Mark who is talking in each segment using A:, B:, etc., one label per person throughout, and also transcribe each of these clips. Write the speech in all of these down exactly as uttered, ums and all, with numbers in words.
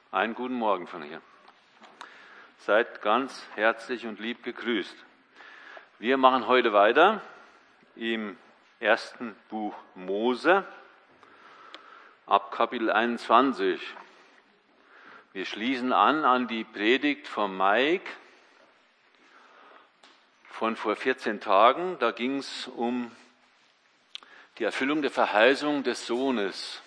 A: Einen guten Morgen von hier. Seid ganz herzlich und lieb gegrüßt. Wir machen heute weiter im ersten Buch Mose ab Kapitel einundzwanzig. Wir schließen an an die Predigt von Mike von vor vierzehn Tagen. Da ging es um die Erfüllung der Verheißung des Sohnes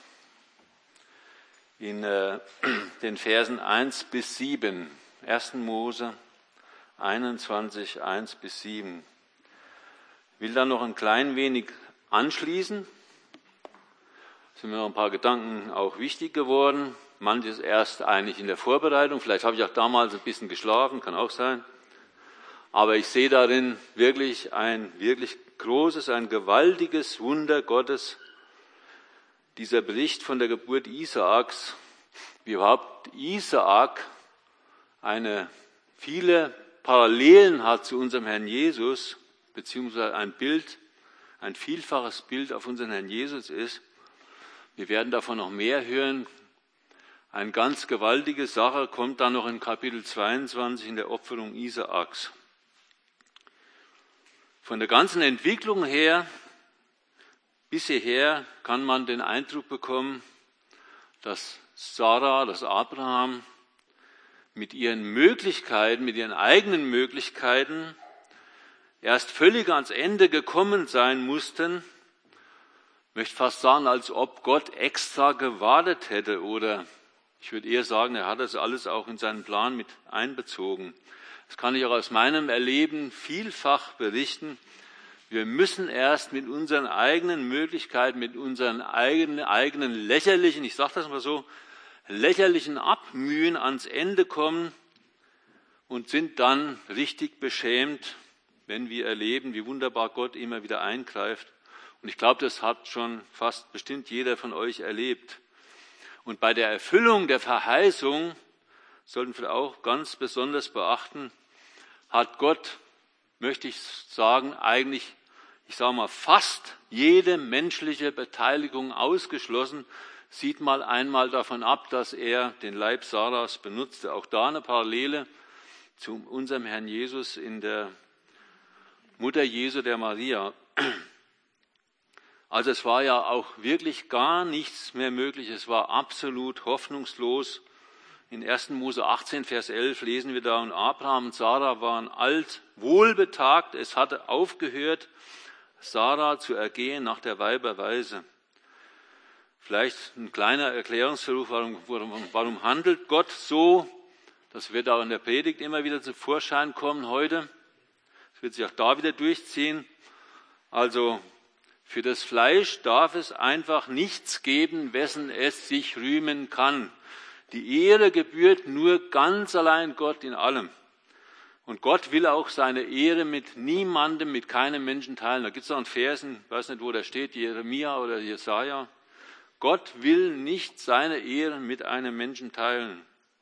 A: in äh, den Versen eins bis sieben. ersten Mose einundzwanzig, eins bis sieben. Ich will da noch ein klein wenig anschließen. Es sind mir noch ein paar Gedanken auch wichtig geworden. Manches erst eigentlich in der Vorbereitung. Vielleicht habe ich auch damals ein bisschen geschlafen, kann auch sein. Aber ich sehe darin wirklich ein wirklich großes, ein gewaltiges Wunder Gottes. Dieser Bericht von der Geburt Isaaks, wie überhaupt Isaak eine viele Parallelen hat zu unserem Herrn Jesus, beziehungsweise ein Bild, ein vielfaches Bild auf unseren Herrn Jesus ist. Wir werden davon noch mehr hören. Eine ganz gewaltige Sache kommt dann noch in Kapitel zweiundzwanzig in der Opferung Isaaks. Von der ganzen Entwicklung her, bis hierher, kann man den Eindruck bekommen, dass Sarah, dass Abraham mit ihren Möglichkeiten, mit ihren eigenen Möglichkeiten erst völlig ans Ende gekommen sein mussten. Ich möchte fast sagen, als ob Gott extra gewartet hätte, oder ich würde eher sagen, er hat das alles auch in seinen Plan mit einbezogen. Das kann ich auch aus meinem Erleben vielfach berichten. Wir müssen erst mit unseren eigenen Möglichkeiten, mit unseren eigenen, eigenen lächerlichen, ich sage das mal so, lächerlichen Abmühen ans Ende kommen und sind dann richtig beschämt, wenn wir erleben, wie wunderbar Gott immer wieder eingreift. Und ich glaube, das hat schon fast bestimmt jeder von euch erlebt. Und bei der Erfüllung der Verheißung sollten wir auch ganz besonders beachten, hat Gott, möchte ich sagen, eigentlich, ich sage mal, fast jede menschliche Beteiligung ausgeschlossen. Sieht mal einmal davon ab, dass er den Leib Sarahs benutzte. Auch da eine Parallele zu unserem Herrn Jesus in der Mutter Jesu, der Maria. Also es war ja auch wirklich gar nichts mehr möglich. Es war absolut hoffnungslos. In ersten Mose achtzehn, Vers elf lesen wir da, und Abraham und Sarah waren alt, wohlbetagt. Es hatte aufgehört, Sarah zu ergehen nach der Weiberweise. Vielleicht ein kleiner Erklärungsversuch, warum, warum, warum handelt Gott so? Das wird auch in der Predigt immer wieder zum Vorschein kommen heute. Das wird sich auch da wieder durchziehen. Also für das Fleisch darf es einfach nichts geben, wessen es sich rühmen kann. Die Ehre gebührt nur ganz allein Gott in allem. Und Gott will auch seine Ehre mit niemandem, mit keinem Menschen teilen. Da gibt es auch einen Versen, ich weiß nicht, wo der steht, Jeremia oder Jesaja. Gott will nicht seine Ehre mit einem Menschen teilen.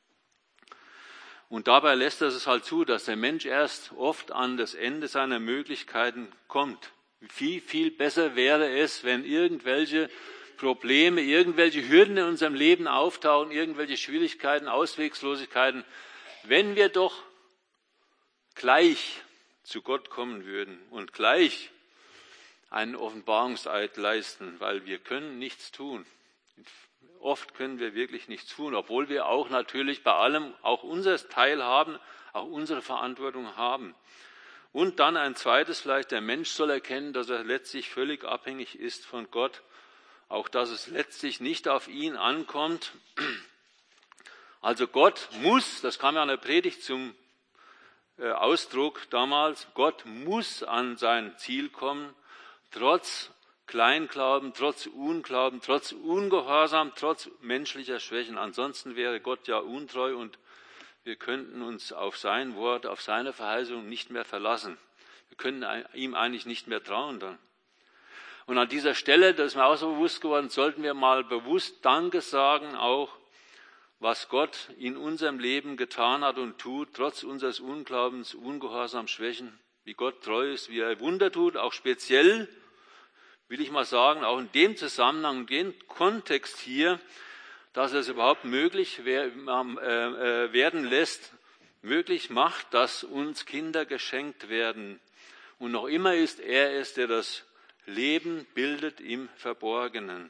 A: Und dabei lässt er es halt zu, dass der Mensch erst oft an das Ende seiner Möglichkeiten kommt. Viel, viel besser wäre es, wenn irgendwelche Probleme, irgendwelche Hürden in unserem Leben auftauchen, irgendwelche Schwierigkeiten, Auswegslosigkeiten, wenn wir doch gleich zu Gott kommen würden und gleich einen Offenbarungseid leisten, weil wir können nichts tun. Oft können wir wirklich nichts tun, obwohl wir auch natürlich bei allem auch unser Teil haben, auch unsere Verantwortung haben. Und dann ein zweites vielleicht, der Mensch soll erkennen, dass er letztlich völlig abhängig ist von Gott, auch dass es letztlich nicht auf ihn ankommt. Also Gott muss, das kam ja an der Predigt zum Ausdruck damals, Gott muss an sein Ziel kommen, trotz Kleinglauben, trotz Unglauben, trotz Ungehorsam, trotz menschlicher Schwächen. Ansonsten wäre Gott ja untreu und wir könnten uns auf sein Wort, auf seine Verheißung nicht mehr verlassen. Wir können ihm eigentlich nicht mehr trauen dann. Und an dieser Stelle, das ist mir auch so bewusst geworden, sollten wir mal bewusst Danke sagen, auch was Gott in unserem Leben getan hat und tut, trotz unseres Unglaubens, Ungehorsams, Schwächen, wie Gott treu ist, wie er Wunder tut, auch speziell, will ich mal sagen, auch in dem Zusammenhang, in dem Kontext hier, dass er es überhaupt möglich werden lässt, möglich macht, dass uns Kinder geschenkt werden. Und noch immer ist er es, der das Leben bildet im Verborgenen.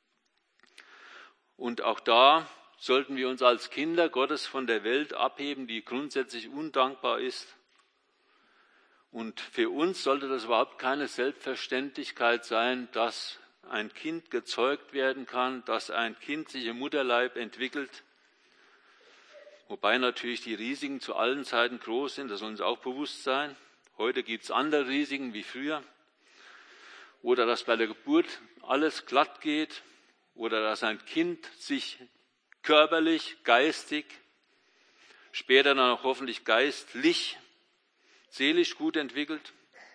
A: Und auch da sollten wir uns als Kinder Gottes von der Welt abheben, die grundsätzlich undankbar ist. Und für uns sollte das überhaupt keine Selbstverständlichkeit sein, dass ein Kind gezeugt werden kann, dass ein Kind sich im Mutterleib entwickelt. Wobei natürlich die Risiken zu allen Zeiten groß sind, das soll uns auch bewusst sein. Heute gibt es andere Risiken wie früher. Oder dass bei der Geburt alles glatt geht. Oder dass ein Kind sich körperlich, geistig, später dann auch hoffentlich geistlich, seelisch gut entwickelt.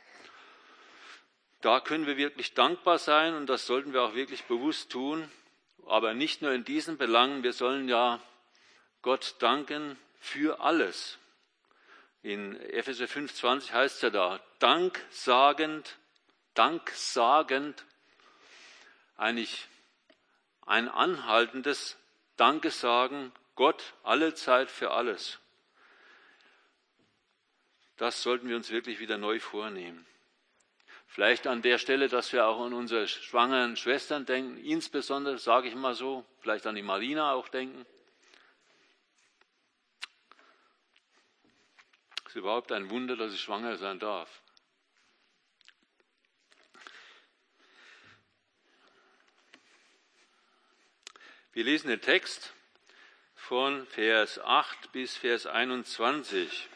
A: Da können wir wirklich dankbar sein und das sollten wir auch wirklich bewusst tun. Aber nicht nur in diesen Belangen, wir sollen ja Gott danken für alles. In Epheser fünf zwanzig heißt es ja da, danksagend, danksagend, eigentlich ein anhaltendes Dankesagen, Gott alle Zeit für alles. Das sollten wir uns wirklich wieder neu vornehmen. Vielleicht an der Stelle, dass wir auch an unsere schwangeren Schwestern denken, insbesondere, sage ich mal so, vielleicht an die Marina auch denken. Es ist überhaupt ein Wunder, dass ich schwanger sein darf. Wir lesen den Text von Vers acht bis Vers einundzwanzig.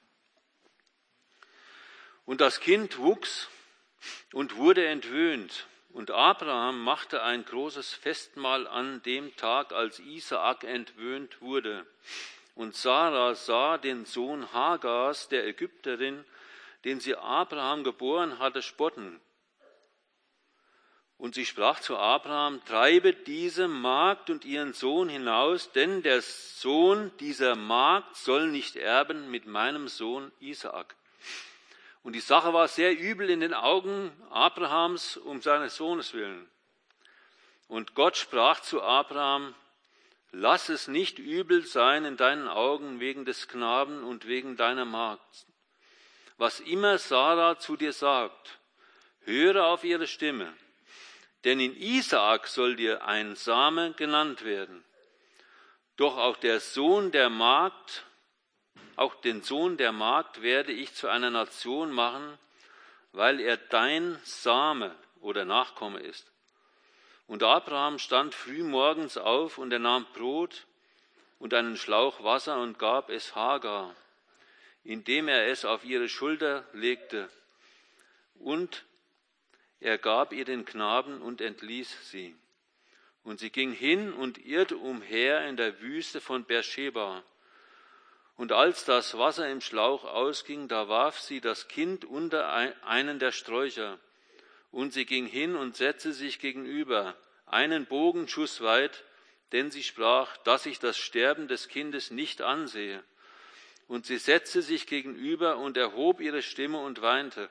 A: Und das Kind wuchs und wurde entwöhnt. Und Abraham machte ein großes Festmahl an dem Tag, als Isaak entwöhnt wurde. Und Sarah sah den Sohn Hagars, der Ägypterin, den sie Abraham geboren hatte, spotten. Und sie sprach zu Abraham, treibe diese Magd und ihren Sohn hinaus, denn der Sohn dieser Magd soll nicht erben mit meinem Sohn Isaak. Und die Sache war sehr übel in den Augen Abrahams um seines Sohnes willen. Und Gott sprach zu Abraham, lass es nicht übel sein in deinen Augen wegen des Knaben und wegen deiner Magd. Was immer Sarah zu dir sagt, höre auf ihre Stimme. Denn in Isaak soll dir ein Same genannt werden. Doch auch der Sohn der Magd, auch den Sohn der Magd werde ich zu einer Nation machen, weil er dein Same oder Nachkomme ist. Und Abraham stand früh morgens auf und er nahm Brot und einen Schlauch Wasser und gab es Hagar, indem er es auf ihre Schulter legte. Und er gab ihr den Knaben und entließ sie. Und sie ging hin und irrte umher in der Wüste von Beersheba. Und als das Wasser im Schlauch ausging, da warf sie das Kind unter einen der Sträucher. Und sie ging hin und setzte sich gegenüber, einen Bogenschuss weit, denn sie sprach, dass ich das Sterben des Kindes nicht ansehe. Und sie setzte sich gegenüber und erhob ihre Stimme und weinte.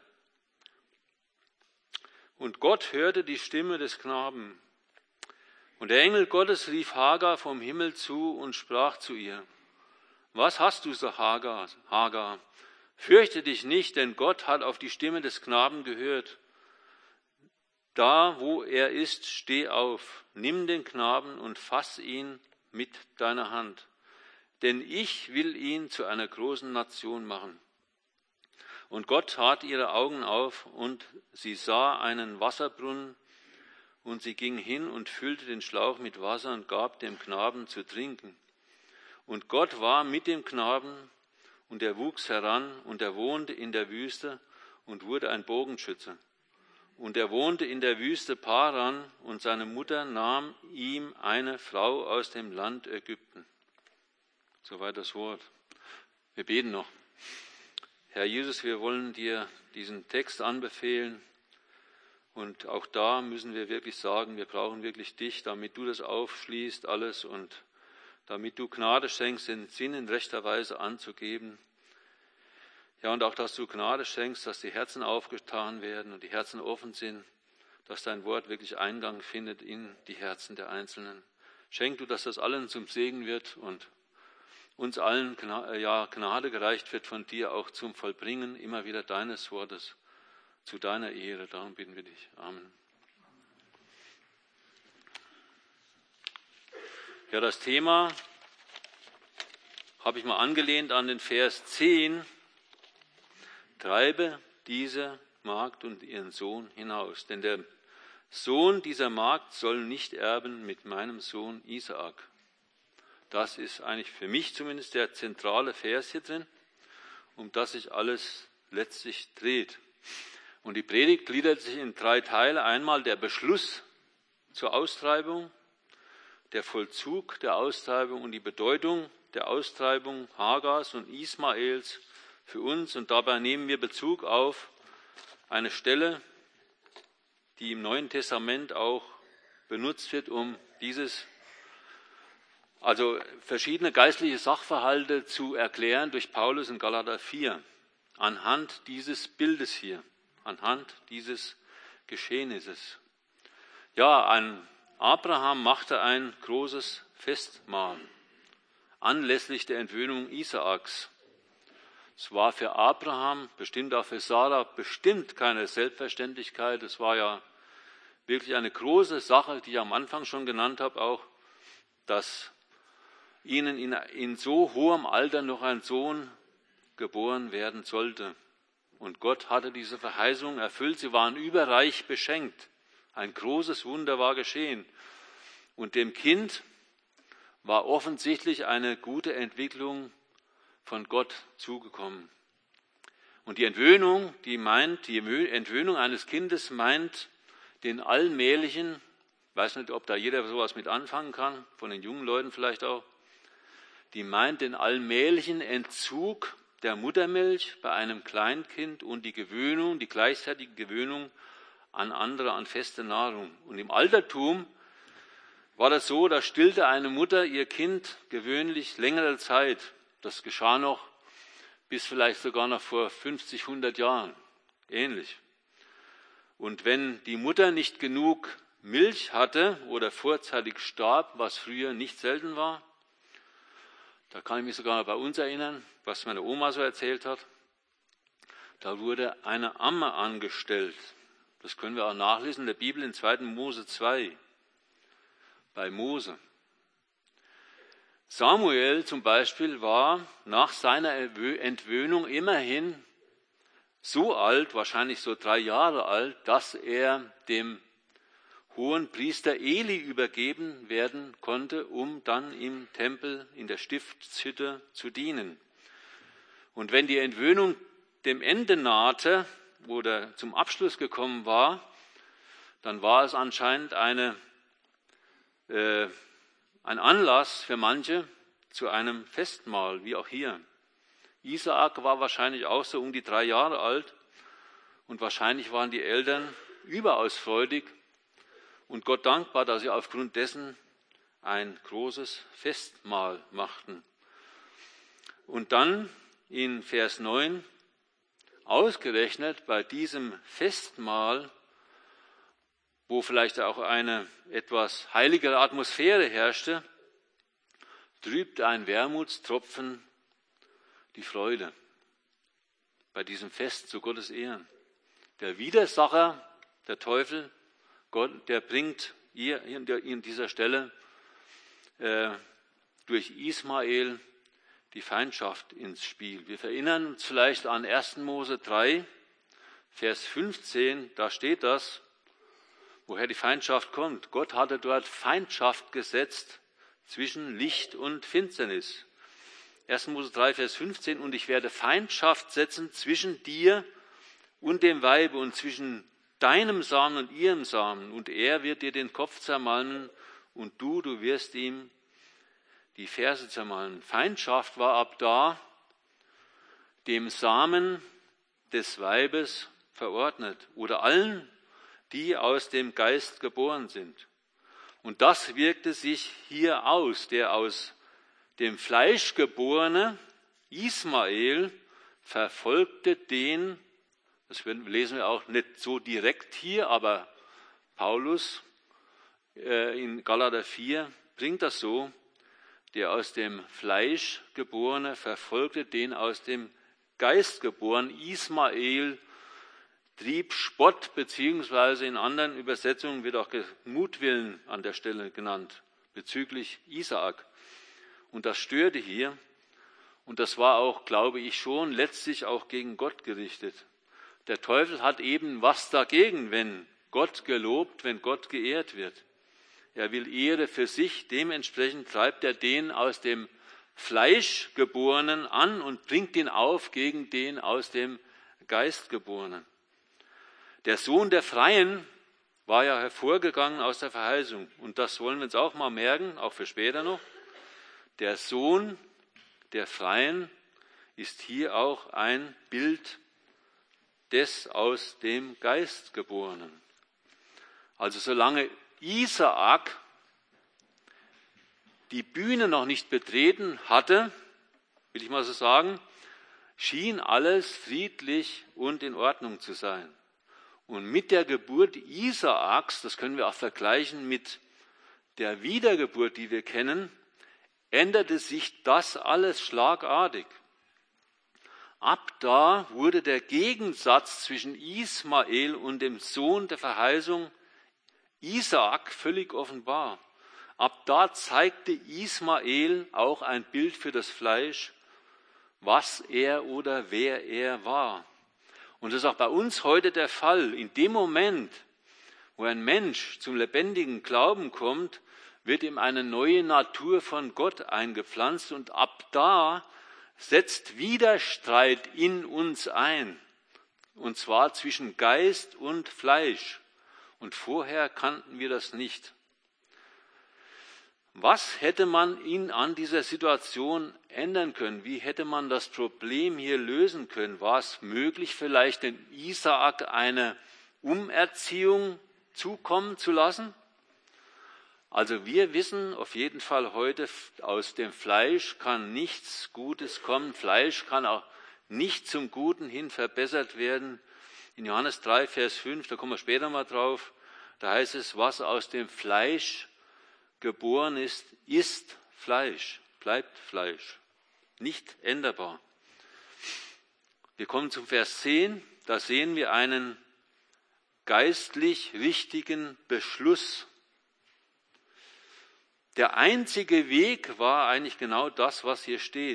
A: Und Gott hörte die Stimme des Knaben. Und der Engel Gottes rief Hagar vom Himmel zu und sprach zu ihr, was hast du, so Hagar, Hagar? Fürchte dich nicht, denn Gott hat auf die Stimme des Knaben gehört. Da, wo er ist, steh auf, nimm den Knaben und fass ihn mit deiner Hand. Denn ich will ihn zu einer großen Nation machen. Und Gott tat ihre Augen auf, und sie sah einen Wasserbrunnen, und sie ging hin und füllte den Schlauch mit Wasser und gab dem Knaben zu trinken. Und Gott war mit dem Knaben, und er wuchs heran, und er wohnte in der Wüste und wurde ein Bogenschütze. Und er wohnte in der Wüste Paran, und seine Mutter nahm ihm eine Frau aus dem Land Ägypten. Soweit das Wort. Wir beten noch. Herr Jesus, wir wollen dir diesen Text anbefehlen. Und auch da müssen wir wirklich sagen, wir brauchen wirklich dich, damit du das aufschließt, alles, und damit du Gnade schenkst, den Sinn in rechter Weise anzugeben. Ja, und auch, dass du Gnade schenkst, dass die Herzen aufgetan werden und die Herzen offen sind, dass dein Wort wirklich Eingang findet in die Herzen der Einzelnen. Schenk du, dass das allen zum Segen wird und uns allen ja, Gnade gereicht wird von dir auch zum Vollbringen immer wieder deines Wortes zu deiner Ehre. Darum bitten wir dich. Amen. Ja, das Thema habe ich mal angelehnt an den Vers zehn. Treibe diese Magd und ihren Sohn hinaus, denn der Sohn dieser Magd soll nicht erben mit meinem Sohn Isaak. Das ist eigentlich für mich zumindest der zentrale Vers hier drin, um das sich alles letztlich dreht. Und die Predigt gliedert sich in drei Teile. Einmal der Beschluss zur Austreibung, der Vollzug der Austreibung und die Bedeutung der Austreibung Hagars und Ismaels für uns. Und dabei nehmen wir Bezug auf eine Stelle, die im Neuen Testament auch benutzt wird, um dieses, also verschiedene geistliche Sachverhalte zu erklären durch Paulus in Galater vier, anhand dieses Bildes hier, anhand dieses Geschehnisses. Ja, an Abraham machte ein großes Festmahl anlässlich der Entwöhnung Isaaks. Es war für Abraham, bestimmt auch für Sarah, bestimmt keine Selbstverständlichkeit. Es war ja wirklich eine große Sache, die ich am Anfang schon genannt habe, auch, dass ihnen in, in so hohem Alter noch ein Sohn geboren werden sollte. Und Gott hatte diese Verheißung erfüllt. Sie waren überreich beschenkt. Ein großes Wunder war geschehen. Und dem Kind war offensichtlich eine gute Entwicklung von Gott zugekommen. Und die Entwöhnung, die meint, die Entwöhnung eines Kindes meint den allmählichen, ich weiß nicht, ob da jeder sowas mit anfangen kann, von den jungen Leuten vielleicht auch, die meint den allmählichen Entzug der Muttermilch bei einem Kleinkind und die Gewöhnung, die gleichzeitige Gewöhnung an andere, an feste Nahrung. Und im Altertum war das so, da stillte eine Mutter ihr Kind gewöhnlich längere Zeit. Das geschah noch bis vielleicht sogar noch vor fünfzig, hundert Jahren. Ähnlich. Und wenn die Mutter nicht genug Milch hatte oder vorzeitig starb, was früher nicht selten war, da kann ich mich sogar bei uns erinnern, was meine Oma so erzählt hat, da wurde eine Amme angestellt. Das können wir auch nachlesen in der Bibel in zweiten Mose zwei, bei Mose. Samuel zum Beispiel war nach seiner Entwöhnung immerhin so alt, wahrscheinlich so drei Jahre alt, dass er dem hohen Priester Eli übergeben werden konnte, um dann im Tempel in der Stiftshütte zu dienen. Und wenn die Entwöhnung dem Ende nahte oder zum Abschluss gekommen war, dann war es anscheinend eine, äh, ein Anlass für manche zu einem Festmahl, wie auch hier. Isaak war wahrscheinlich auch so um die drei Jahre alt und wahrscheinlich waren die Eltern überaus freudig und Gott dankbar, dass sie aufgrund dessen ein großes Festmahl machten. Und dann in Vers neun, ausgerechnet bei diesem Festmahl, wo vielleicht auch eine etwas heiligere Atmosphäre herrschte, trübte ein Wermutstropfen die Freude bei diesem Fest zu Gottes Ehren. Der Widersacher, der Teufel, Gott, der bringt hier in dieser Stelle äh, durch Ismael die Feindschaft ins Spiel. Wir erinnern uns vielleicht an ersten Mose drei, Vers fünfzehn, da steht das, woher die Feindschaft kommt. Gott hatte dort Feindschaft gesetzt zwischen Licht und Finsternis. ersten Mose drei, Vers fünfzehn, und ich werde Feindschaft setzen zwischen dir und dem Weibe und zwischen deinem Samen und ihrem Samen, und er wird dir den Kopf zermalmen und du, du wirst ihm die Ferse zermalmen. Feindschaft war ab da dem Samen des Weibes verordnet oder allen, die aus dem Geist geboren sind. Und das wirkte sich hier aus. Der aus dem Fleisch geborene Ismael verfolgte den, das lesen wir auch nicht so direkt hier, aber Paulus äh, in Galater vier bringt das so: Der aus dem Fleisch geborene verfolgte den aus dem Geist geborenen. Ismael trieb Spott, beziehungsweise in anderen Übersetzungen wird auch Mutwillen an der Stelle genannt, bezüglich Isaak. Und das störte hier. Und das war auch, glaube ich, schon letztlich auch gegen Gott gerichtet. Der Teufel hat eben was dagegen, wenn Gott gelobt, wenn Gott geehrt wird. Er will Ehre für sich, dementsprechend treibt er den aus dem Fleisch geborenen an und bringt ihn auf gegen den aus dem Geist geborenen. Der Sohn der Freien war ja hervorgegangen aus der Verheißung. Und das wollen wir uns auch mal merken, auch für später noch. Der Sohn der Freien ist hier auch ein Bild des aus dem Geist geborenen. Also solange Isaak die Bühne noch nicht betreten hatte, will ich mal so sagen, schien alles friedlich und in Ordnung zu sein. Und mit der Geburt Isaaks, das können wir auch vergleichen mit der Wiedergeburt, die wir kennen, änderte sich das alles schlagartig. Ab da wurde der Gegensatz zwischen Ismael und dem Sohn der Verheißung Isaak völlig offenbar. Ab da zeigte Ismael auch ein Bild für das Fleisch, was er oder wer er war. Und das ist auch bei uns heute der Fall. In dem Moment, wo ein Mensch zum lebendigen Glauben kommt, wird ihm eine neue Natur von Gott eingepflanzt und ab da setzt Widerstreit in uns ein. Und zwar zwischen Geist und Fleisch. Und vorher kannten wir das nicht. Was hätte man ihn an dieser Situation ändern können? Wie hätte man das Problem hier lösen können? War es möglich, vielleicht den Isaak eine Umerziehung zukommen zu lassen? Also wir wissen auf jeden Fall heute, aus dem Fleisch kann nichts Gutes kommen. Fleisch kann auch nicht zum Guten hin verbessert werden. In Johannes drei, Vers fünf, da kommen wir später mal drauf, da heißt es, was aus dem Fleisch geboren ist, ist Fleisch, bleibt Fleisch, nicht änderbar. Wir kommen zum Vers zehn, da sehen wir einen geistlich richtigen Beschluss. Der einzige Weg war eigentlich genau das, was hier steht.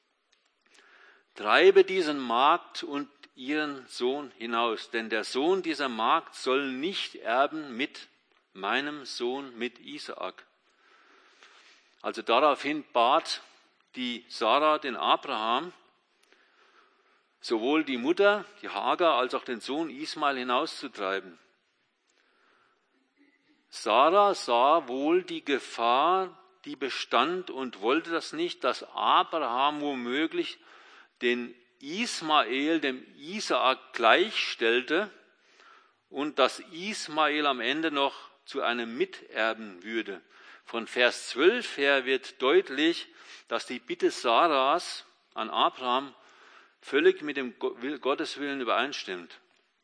A: Treibe diesen Magd und ihren Sohn hinaus, denn der Sohn dieser Magd soll nicht erben mit meinem Sohn, mit Isaak. Also daraufhin bat die Sarah den Abraham, sowohl die Mutter, die Hagar, als auch den Sohn Ismael hinauszutreiben. Sarah sah wohl die Gefahr, die bestand und wollte das nicht, dass Abraham womöglich den Ismael dem Isaak gleichstellte und dass Ismael am Ende noch zu einem Miterben würde. Von Vers zwölf her wird deutlich, dass die Bitte Sarahs an Abraham völlig mit dem Gotteswillen übereinstimmt.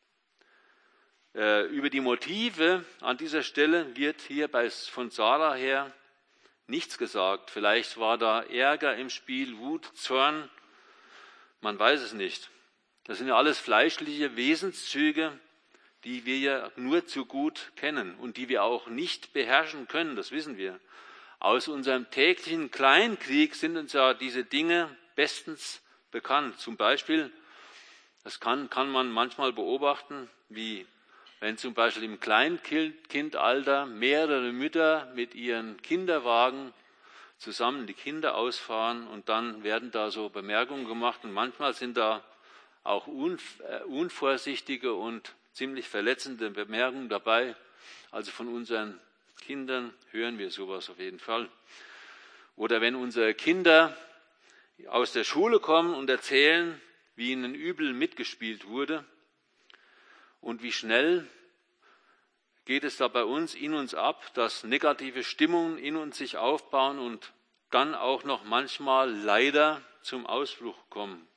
A: Über die Motive an dieser Stelle wird hier bei, von Sarah her nichts gesagt. Vielleicht war da Ärger im Spiel, Wut, Zorn, man weiß es nicht. Das sind ja alles fleischliche Wesenszüge, die wir ja nur zu gut kennen und die wir auch nicht beherrschen können, das wissen wir. Aus unserem täglichen Kleinkrieg sind uns ja diese Dinge bestens bekannt. Zum Beispiel, das kann, kann man manchmal beobachten, wie wenn zum Beispiel im Kleinkindalter mehrere Mütter mit ihren Kinderwagen zusammen die Kinder ausfahren und dann werden da so Bemerkungen gemacht und manchmal sind da auch unvorsichtige und ziemlich verletzende Bemerkungen dabei. Also von unseren Kindern hören wir sowas auf jeden Fall. Oder wenn unsere Kinder aus der Schule kommen und erzählen, wie ihnen übel mitgespielt wurde und wie schnell geht es da bei uns in uns ab, dass negative Stimmungen in uns sich aufbauen und dann auch noch manchmal leider zum Ausbruch kommen.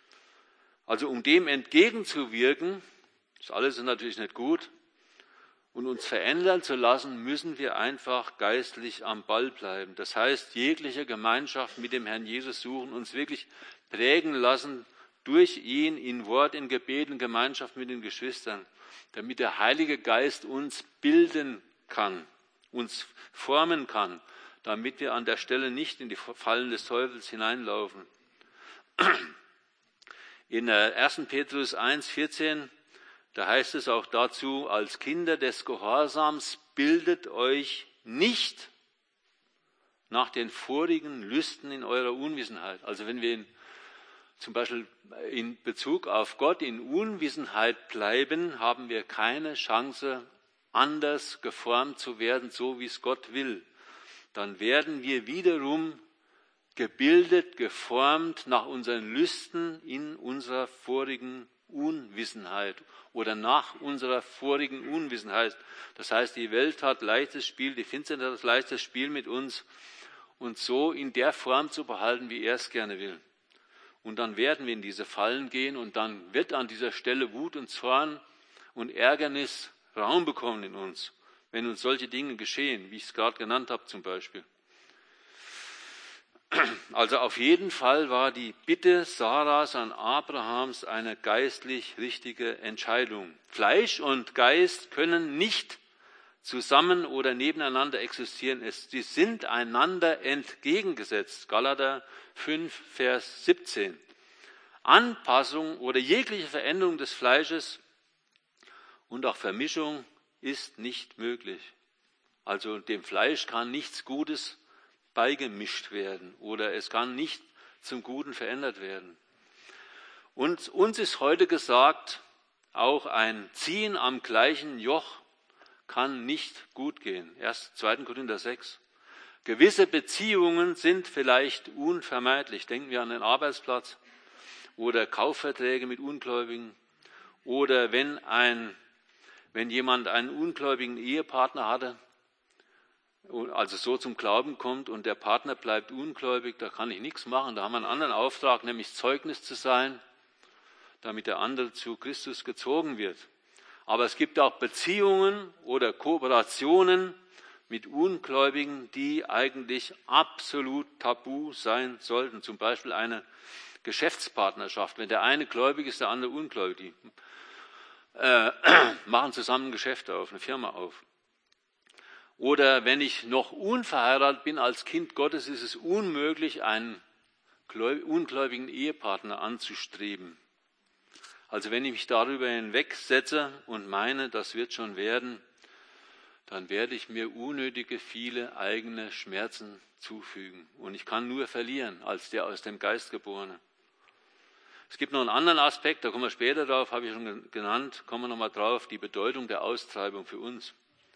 A: Also um dem entgegenzuwirken, das alles ist natürlich nicht gut, und uns verändern zu lassen, müssen wir einfach geistlich am Ball bleiben. Das heißt, jegliche Gemeinschaft mit dem Herrn Jesus suchen, uns wirklich prägen lassen durch ihn in Wort, in Gebet, in Gemeinschaft mit den Geschwistern, damit der Heilige Geist uns bilden kann, uns formen kann, damit wir an der Stelle nicht in die Fallen des Teufels hineinlaufen. In ersten Petrus eins vierzehn, da heißt es auch dazu, als Kinder des Gehorsams bildet euch nicht nach den vorigen Lüsten in eurer Unwissenheit. Also wenn wir in, zum Beispiel in Bezug auf Gott in Unwissenheit bleiben, haben wir keine Chance, anders geformt zu werden, so wie es Gott will. Dann werden wir wiederum gebildet, geformt nach unseren Lüsten in unserer vorigen Unwissenheit oder nach unserer vorigen Unwissenheit. Das heißt, die Welt hat leichtes Spiel, die Finsternis hat leichtes Spiel mit uns und so in der Form zu behalten, wie er es gerne will. Und dann werden wir in diese Fallen gehen und dann wird an dieser Stelle Wut und Zorn und Ärgernis Raum bekommen in uns, wenn uns solche Dinge geschehen, wie ich es gerade genannt habe zum Beispiel. Also auf jeden Fall war die Bitte Saras an Abrahams eine geistlich richtige Entscheidung. Fleisch und Geist können nicht zusammen oder nebeneinander existieren. Sie sind einander entgegengesetzt. Galater fünf, Vers siebzehn. Anpassung oder jegliche Veränderung des Fleisches und auch Vermischung ist nicht möglich. Also dem Fleisch kann nichts Gutes beigemischt werden oder es kann nicht zum Guten verändert werden. Und uns ist heute gesagt, auch ein Ziehen am gleichen Joch kann nicht gut gehen. Erst zweiter Korinther sechs. Gewisse Beziehungen sind vielleicht unvermeidlich. Denken wir an den Arbeitsplatz oder Kaufverträge mit Ungläubigen oder wenn ein, wenn jemand einen ungläubigen Ehepartner hatte, also so zum Glauben kommt und der Partner bleibt ungläubig, da kann ich nichts machen. Da haben wir einen anderen Auftrag, nämlich Zeugnis zu sein, damit der andere zu Christus gezogen wird. Aber es gibt auch Beziehungen oder Kooperationen mit Ungläubigen, die eigentlich absolut tabu sein sollten. Zum Beispiel eine Geschäftspartnerschaft. Wenn der eine gläubig ist, der andere ungläubig. Die äh, machen zusammen ein Geschäft auf, eine Firma auf. Oder wenn ich noch unverheiratet bin als Kind Gottes, ist es unmöglich, einen ungläubigen Ehepartner anzustreben. Also wenn ich mich darüber hinwegsetze und meine, das wird schon werden, dann werde ich mir unnötige viele eigene Schmerzen zufügen. Und ich kann nur verlieren als der aus dem Geist Geborene. Es gibt noch einen anderen Aspekt, da kommen wir später drauf, habe ich schon genannt, kommen wir nochmal drauf, die Bedeutung der Austreibung für uns.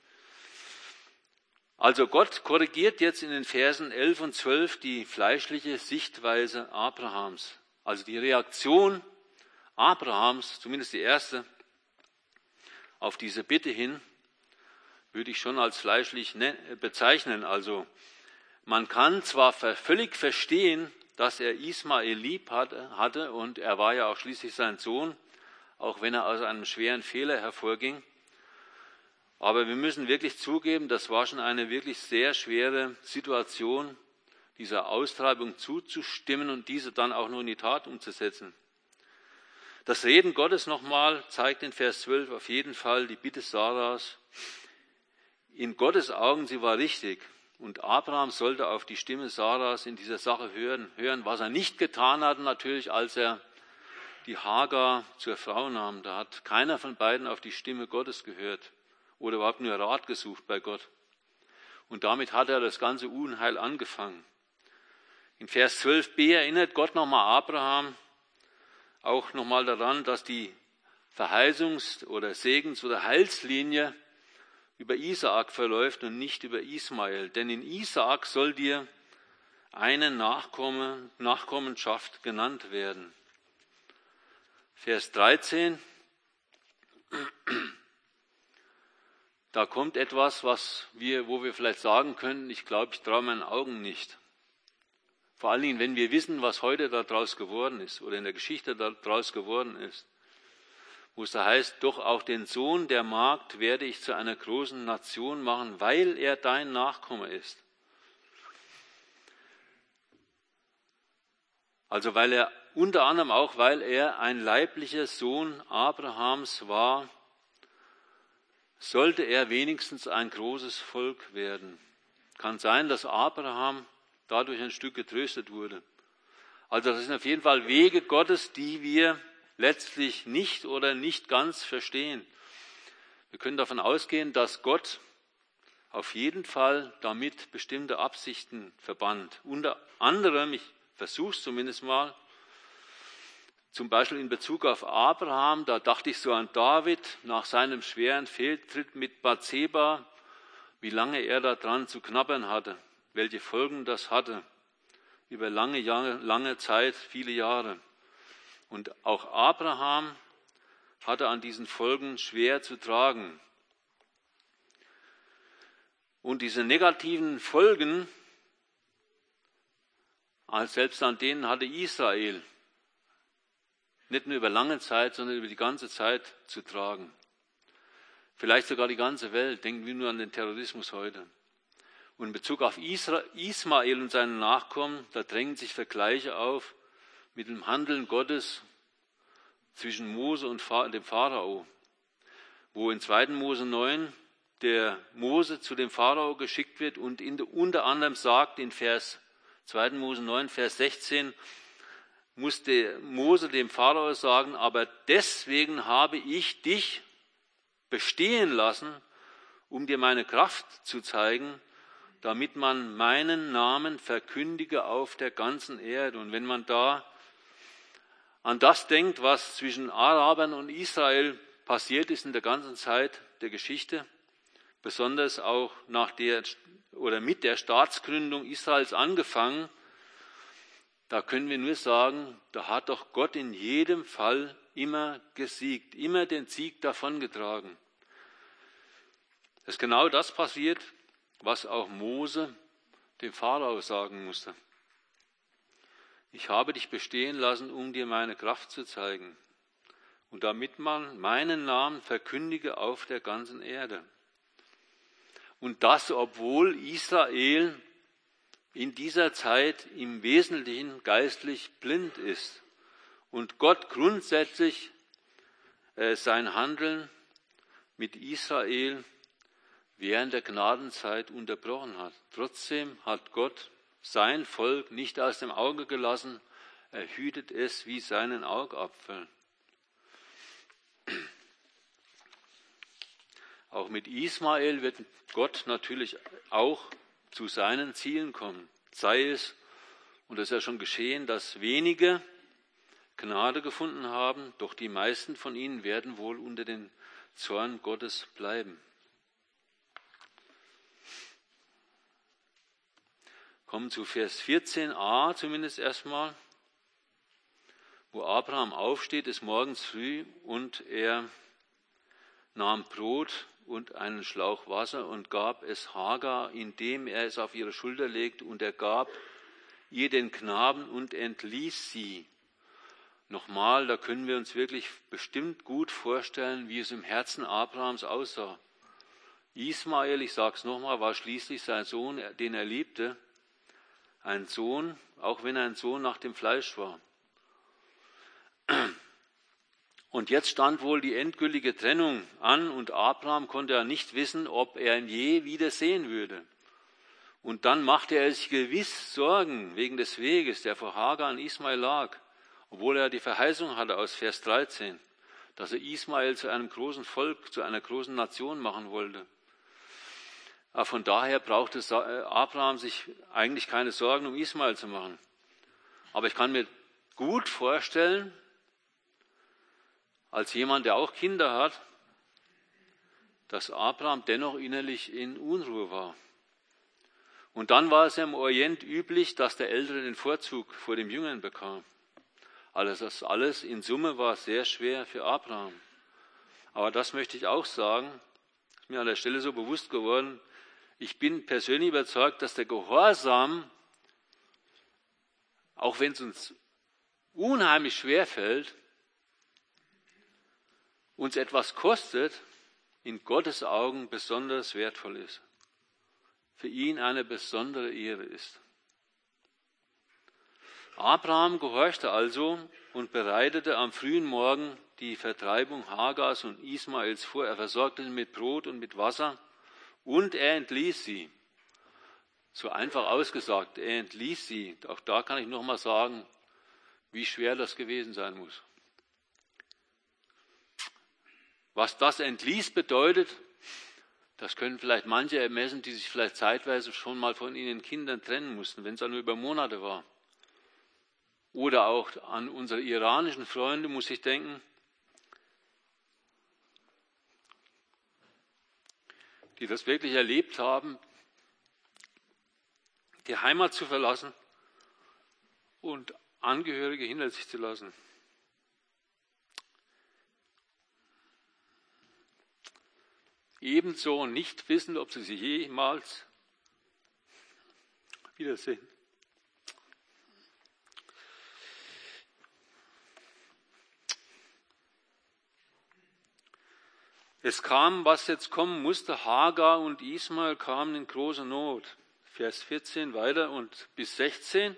A: Also Gott korrigiert jetzt in den Versen elf und zwölf die fleischliche Sichtweise Abrahams. Also die Reaktion Abrahams, zumindest die erste, auf diese Bitte hin, würde ich schon als fleischlich bezeichnen. Also man kann zwar völlig verstehen, dass er Ismael lieb hatte und er war ja auch schließlich sein Sohn, auch wenn er aus einem schweren Fehler hervorging. Aber wir müssen wirklich zugeben, das war schon eine wirklich sehr schwere Situation, dieser Austreibung zuzustimmen und diese dann auch nur in die Tat umzusetzen. Das Reden Gottes nochmal zeigt in Vers zwölf auf jeden Fall die Bitte Saras. In Gottes Augen, sie war richtig. Und Abraham sollte auf die Stimme Saras in dieser Sache hören, hören, was er nicht getan hat, natürlich, als er die Hagar zur Frau nahm. Da hat keiner von beiden auf die Stimme Gottes gehört oder überhaupt nur Rat gesucht bei Gott. Und damit hat er das ganze Unheil angefangen. In Vers zwölf b erinnert Gott nochmal Abraham auch nochmal daran, dass die Verheißungs- oder Segens- oder Heilslinie über Isaak verläuft und nicht über Ismael. Denn in Isaak soll dir eine Nachkomme, Nachkommenschaft genannt werden. Vers dreizehn. Da kommt etwas, was wir, wo wir vielleicht sagen können, ich glaube, ich traue meinen Augen nicht. Vor allen Dingen, wenn wir wissen, was heute daraus geworden ist oder in der Geschichte daraus geworden ist. wo es da heißt, doch auch den Sohn der Magd werde ich zu einer großen Nation machen, weil er dein Nachkomme ist. Also weil er, unter anderem auch, weil er ein leiblicher Sohn Abrahams war, sollte er wenigstens ein großes Volk werden. Kann sein, dass Abraham dadurch ein Stück getröstet wurde. Also das sind auf jeden Fall Wege Gottes, die wir letztlich nicht oder nicht ganz verstehen. Wir können davon ausgehen, dass Gott auf jeden Fall damit bestimmte Absichten verband. Unter anderem, ich versuche es zumindest mal, zum Beispiel in Bezug auf Abraham, da dachte ich so an David nach seinem schweren Fehltritt mit Bathseba, wie lange er da dran zu knabbern hatte, welche Folgen das hatte, über lange, Jahre, lange Zeit, viele Jahre. Und auch Abraham hatte an diesen Folgen schwer zu tragen. Und diese negativen Folgen, selbst an denen hatte Israel nicht nur über lange Zeit, sondern über die ganze Zeit zu tragen. Vielleicht sogar die ganze Welt. Denken wir nur an den Terrorismus heute. Und in Bezug auf Ismael und seine Nachkommen, da drängen sich Vergleiche auf mit dem Handeln Gottes zwischen Mose und dem Pharao, wo in zweiten Mose neun der Mose zu dem Pharao geschickt wird und in, unter anderem sagt in Vers zweiten Mose neun, Vers sechzehn, musste Mose dem Pharao sagen, aber deswegen habe ich dich bestehen lassen, um dir meine Kraft zu zeigen, damit man meinen Namen verkündige auf der ganzen Erde. Und wenn man da an das denkt, was zwischen Arabern und Israel passiert ist in der ganzen Zeit der Geschichte, besonders auch nach der oder mit der Staatsgründung Israels angefangen, da können wir nur sagen, da hat doch Gott in jedem Fall immer gesiegt, immer den Sieg davongetragen. Es ist genau das passiert, was auch Mose dem Pharao sagen musste. Ich habe dich bestehen lassen, um dir meine Kraft zu zeigen und damit man meinen Namen verkündige auf der ganzen Erde. Und das, obwohl Israel in dieser Zeit im Wesentlichen geistlich blind ist und Gott grundsätzlich äh, sein Handeln mit Israel während der Gnadenzeit unterbrochen hat. Trotzdem hat Gott sein Volk nicht aus dem Auge gelassen, er hütet es wie seinen Augapfel. Auch mit Ismael wird Gott natürlich auch zu seinen Zielen kommen. Sei es, und das ist ja schon geschehen, dass wenige Gnade gefunden haben, doch die meisten von ihnen werden wohl unter den Zorn Gottes bleiben. Kommen zu Vers vierzehn a zumindest erstmal, wo Abraham aufsteht, ist morgens früh und er nahm Brot und einen Schlauch Wasser und gab es Hagar, indem er es auf ihre Schulter legte, und er gab ihr den Knaben und entließ sie. Nochmal, da können wir uns wirklich bestimmt gut vorstellen, wie es im Herzen Abrahams aussah. Ismael, ich sage es nochmal, war schließlich sein Sohn, den er liebte. Ein Sohn, auch wenn er ein Sohn nach dem Fleisch war. Und jetzt stand wohl die endgültige Trennung an und Abraham konnte ja nicht wissen, ob er ihn je wieder sehen würde. Und dann machte er sich gewiss Sorgen wegen des Weges, der vor Hagar und Ismael lag, obwohl er die Verheißung hatte aus Vers dreizehn, dass er Ismael zu einem großen Volk, zu einer großen Nation machen wollte. Aber von daher brauchte Abraham sich eigentlich keine Sorgen um Ismael zu machen. Aber ich kann mir gut vorstellen, als jemand, der auch Kinder hat, dass Abraham dennoch innerlich in Unruhe war. Und dann war es ja im Orient üblich, dass der Ältere den Vorzug vor dem Jüngeren bekam. Also das alles in Summe war sehr schwer für Abraham. Aber das möchte ich auch sagen, ist mir an der Stelle so bewusst geworden, ich bin persönlich überzeugt, dass der Gehorsam, auch wenn es uns unheimlich schwer fällt, uns etwas kostet, in Gottes Augen besonders wertvoll ist, für ihn eine besondere Ehre ist. Abraham gehorchte also und bereitete am frühen Morgen die Vertreibung Hagars und Ismaels vor. Er versorgte sie mit Brot und mit Wasser und er entließ sie. So einfach ausgesagt, er entließ sie. Auch da kann ich nochmal sagen, wie schwer das gewesen sein muss. Was das entließ bedeutet, das können vielleicht manche ermessen, die sich vielleicht zeitweise schon mal von ihren Kindern trennen mussten, wenn es auch nur über Monate war. Oder auch an unsere iranischen Freunde muss ich denken, die das wirklich erlebt haben, die Heimat zu verlassen und Angehörige hinter sich zu lassen. Ebenso nicht wissen, ob sie sich jemals wiedersehen. Es kam, was jetzt kommen musste, Hagar und Ismael kamen in große Not. Vers vierzehn weiter und bis sechzehn.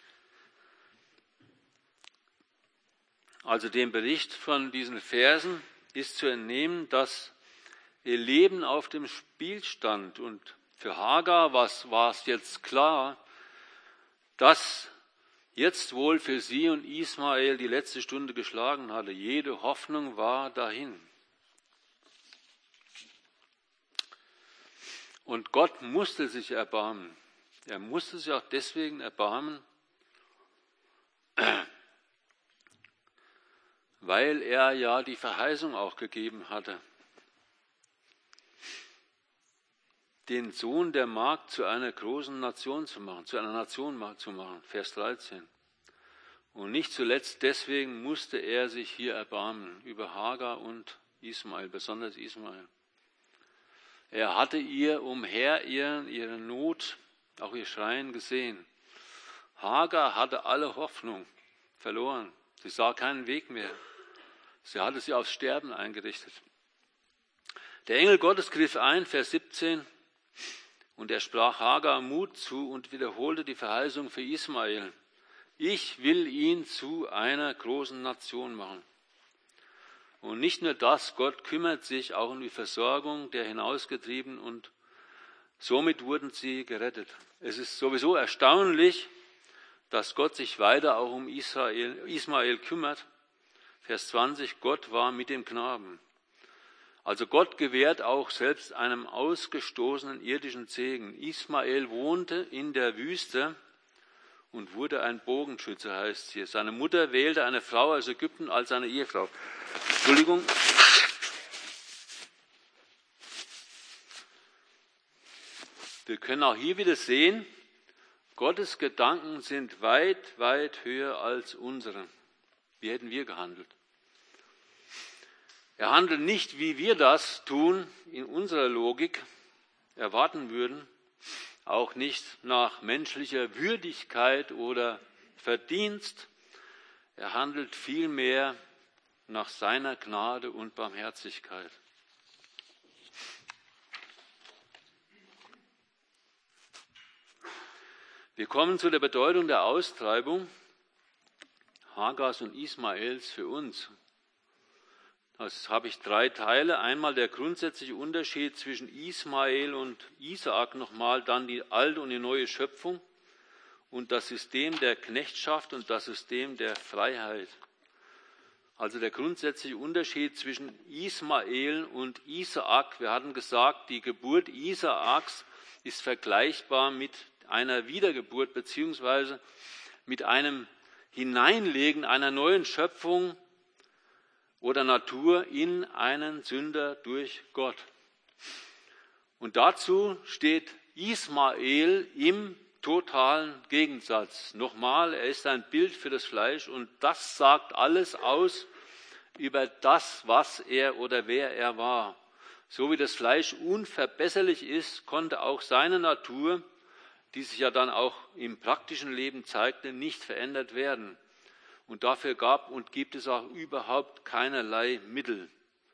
A: Also dem Bericht von diesen Versen ist zu entnehmen, dass ihr Leben auf dem Spiel stand. Und für Hagar war es jetzt klar, dass jetzt wohl für sie und Ismael die letzte Stunde geschlagen hatte. Jede Hoffnung war dahin. Und Gott musste sich erbarmen. Er musste sich auch deswegen erbarmen, weil er ja die Verheißung auch gegeben hatte, den Sohn der Magd zu einer großen Nation zu machen, zu einer Nation zu machen, Vers dreizehn. Und nicht zuletzt deswegen musste er sich hier erbarmen über Hagar und Ismael, besonders Ismael. Er hatte ihr umherirren, ihre Not, auch ihr Schreien gesehen. Hagar hatte alle Hoffnung verloren. Sie sah keinen Weg mehr. Sie hatte sie aufs Sterben eingerichtet. Der Engel Gottes griff ein, Vers siebzehn, und er sprach Hagar Mut zu und wiederholte die Verheißung für Ismael. Ich will ihn zu einer großen Nation machen. Und nicht nur das, Gott kümmert sich auch um die Versorgung der Hinausgetriebenen und somit wurden sie gerettet. Es ist sowieso erstaunlich, dass Gott sich weiter auch um Israel, Ismael kümmert. Vers zwanzig, Gott war mit dem Knaben. Also Gott gewährt auch selbst einem ausgestoßenen irdischen Segen. Ismael wohnte in der Wüste und wurde ein Bogenschütze, heißt es hier. Seine Mutter wählte eine Frau aus Ägypten als seine Ehefrau. Entschuldigung. Wir können auch hier wieder sehen, Gottes Gedanken sind weit, weit höher als unsere. Wie hätten wir gehandelt? Er handelt nicht, wie wir das tun, in unserer Logik erwarten würden, auch nicht nach menschlicher Würdigkeit oder Verdienst. Er handelt vielmehr nach seiner Gnade und Barmherzigkeit. Wir kommen zu der Bedeutung der Austreibung Hagars und Ismaels für uns. Das habe ich drei Teile. Einmal der grundsätzliche Unterschied zwischen Ismael und Isaak nochmal, dann die alte und die neue Schöpfung und das System der Knechtschaft und das System der Freiheit. Also der grundsätzliche Unterschied zwischen Ismael und Isaak. Wir hatten gesagt, die Geburt Isaaks ist vergleichbar mit einer Wiedergeburt beziehungsweise mit einem Hineinlegen einer neuen Schöpfung oder Natur in einen Sünder durch Gott. Und dazu steht Ismael im totalen Gegensatz. Nochmal, er ist ein Bild für das Fleisch und das sagt alles aus über das, was er oder wer er war. So wie das Fleisch unverbesserlich ist, konnte auch seine Natur, die sich ja dann auch im praktischen Leben zeigte, nicht verändert werden. Und dafür gab und gibt es auch überhaupt keinerlei Mittel.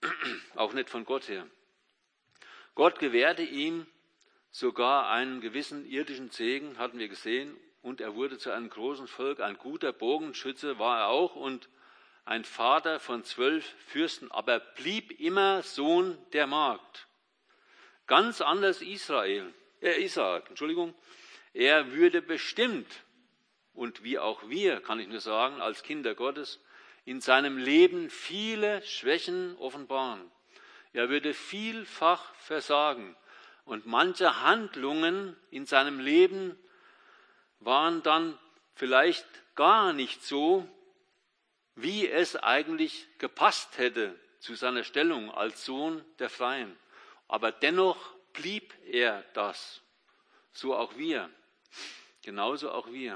A: auch nicht von Gott her. Gott gewährte ihm sogar einen gewissen irdischen Segen, hatten wir gesehen, und er wurde zu einem großen Volk. Ein guter Bogenschütze war er auch und ein Vater von zwölf Fürsten, aber blieb immer Sohn der Magd. Ganz anders Israel, äh Isaak, Entschuldigung. Er würde bestimmt, und wie auch wir, kann ich nur sagen, als Kinder Gottes, in seinem Leben viele Schwächen offenbaren. Er würde vielfach versagen und manche Handlungen in seinem Leben waren dann vielleicht gar nicht so, wie es eigentlich gepasst hätte zu seiner Stellung als Sohn der Freien. Aber dennoch blieb er das. So auch wir. Genauso auch wir.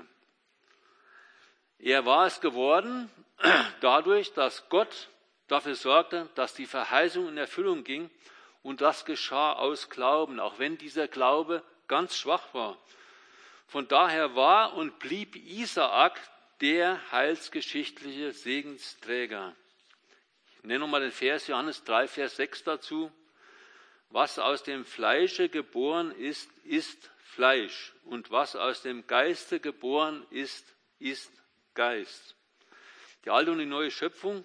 A: Er war es geworden, dadurch, dass Gott dafür sorgte, dass die Verheißung in Erfüllung ging. Und das geschah aus Glauben, auch wenn dieser Glaube ganz schwach war. Von daher war und blieb Isaak der heilsgeschichtliche Segensträger. Ich nenne nochmal den Vers, Johannes drei, Vers sechs dazu. Was aus dem Fleische geboren ist, ist Fleisch. Und was aus dem Geiste geboren ist, ist Geist. Die alte und die neue Schöpfung.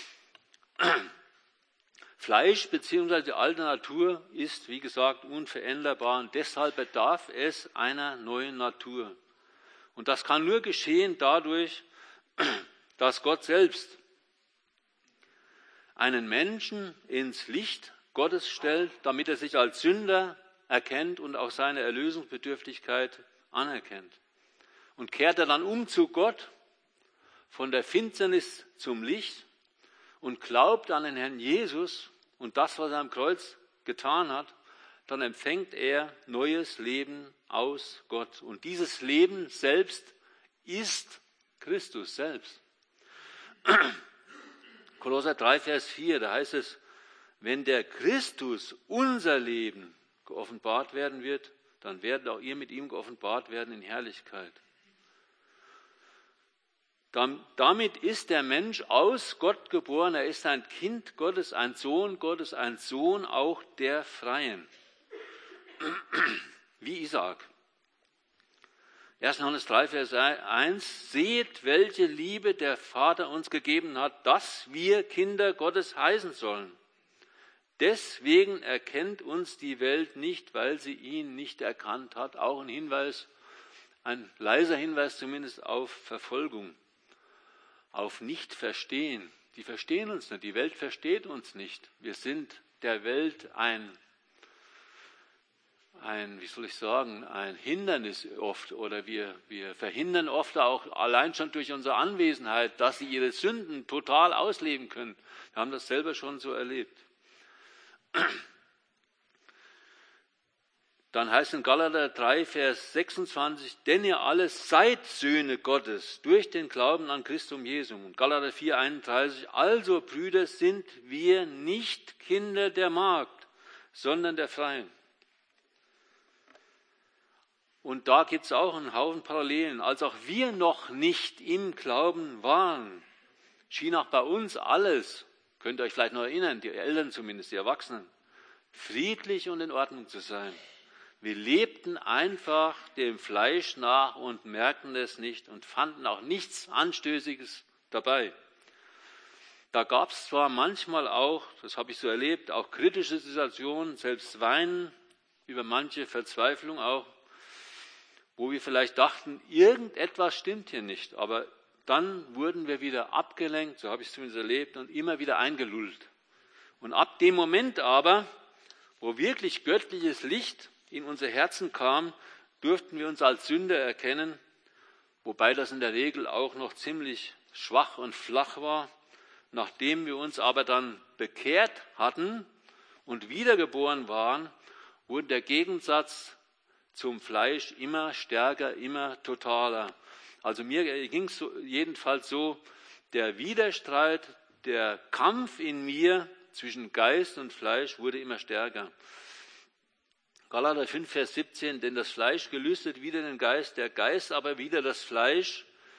A: Fleisch bzw. die alte Natur ist, wie gesagt, unveränderbar und deshalb bedarf es einer neuen Natur. Und das kann nur geschehen dadurch, dass Gott selbst einen Menschen ins Licht Gottes stellt, damit er sich als Sünder erkennt und auch seine Erlösungsbedürftigkeit anerkennt. Und kehrt er dann um zu Gott, von der Finsternis zum Licht und glaubt an den Herrn Jesus und das, was er am Kreuz getan hat, dann empfängt er neues Leben aus Gott. Und dieses Leben selbst ist Christus selbst. Kolosser drei, Vers vier, da heißt es, wenn der Christus unser Leben geoffenbart werden wird, dann werdet auch ihr mit ihm geoffenbart werden in Herrlichkeit. Damit ist der Mensch aus Gott geboren, er ist ein Kind Gottes, ein Sohn Gottes, ein Sohn auch der Freien, wie Isaak. erster Johannes drei, Vers eins, seht, welche Liebe der Vater uns gegeben hat, dass wir Kinder Gottes heißen sollen. Deswegen erkennt uns die Welt nicht, weil sie ihn nicht erkannt hat. Auch ein Hinweis, ein leiser Hinweis zumindest auf Verfolgung. Auf Nicht-Verstehen. Die verstehen uns nicht, die Welt versteht uns nicht. Wir sind der Welt ein, ein wie soll ich sagen, ein Hindernis oft oder wir, wir verhindern oft auch allein schon durch unsere Anwesenheit, dass sie ihre Sünden total ausleben können. Wir haben das selber schon so erlebt. Dann heißt in Galater drei, Vers sechsundzwanzig, denn ihr alle seid Söhne Gottes durch den Glauben an Christum Jesum. Und Galater vier, einunddreißig, also Brüder, sind wir nicht Kinder der Magd, sondern der Freien. Und da gibt es auch einen Haufen Parallelen. Als auch wir noch nicht im Glauben waren, schien auch bei uns alles, könnt ihr euch vielleicht noch erinnern, die Eltern zumindest, die Erwachsenen, friedlich und in Ordnung zu sein. Wir lebten einfach dem Fleisch nach und merkten es nicht und fanden auch nichts Anstößiges dabei. Da gab es zwar manchmal auch, das habe ich so erlebt, auch kritische Situationen, selbst Weinen über manche Verzweiflung auch, wo wir vielleicht dachten, irgendetwas stimmt hier nicht, aber dann wurden wir wieder abgelenkt, so habe ich es zumindest erlebt, und immer wieder eingelullt. Und ab dem Moment aber, wo wirklich göttliches Licht in unser Herzen kam, durften wir uns als Sünder erkennen, wobei das in der Regel auch noch ziemlich schwach und flach war. Nachdem wir uns aber dann bekehrt hatten und wiedergeboren waren, wurde der Gegensatz zum Fleisch immer stärker, immer totaler. Also mir ging es so, jedenfalls so, der Widerstreit, der Kampf in mir zwischen Geist und Fleisch wurde immer stärker. Galater fünf, Vers siebzehn, denn das Fleisch gelüstet wider den Geist, der Geist aber wider das Fleisch,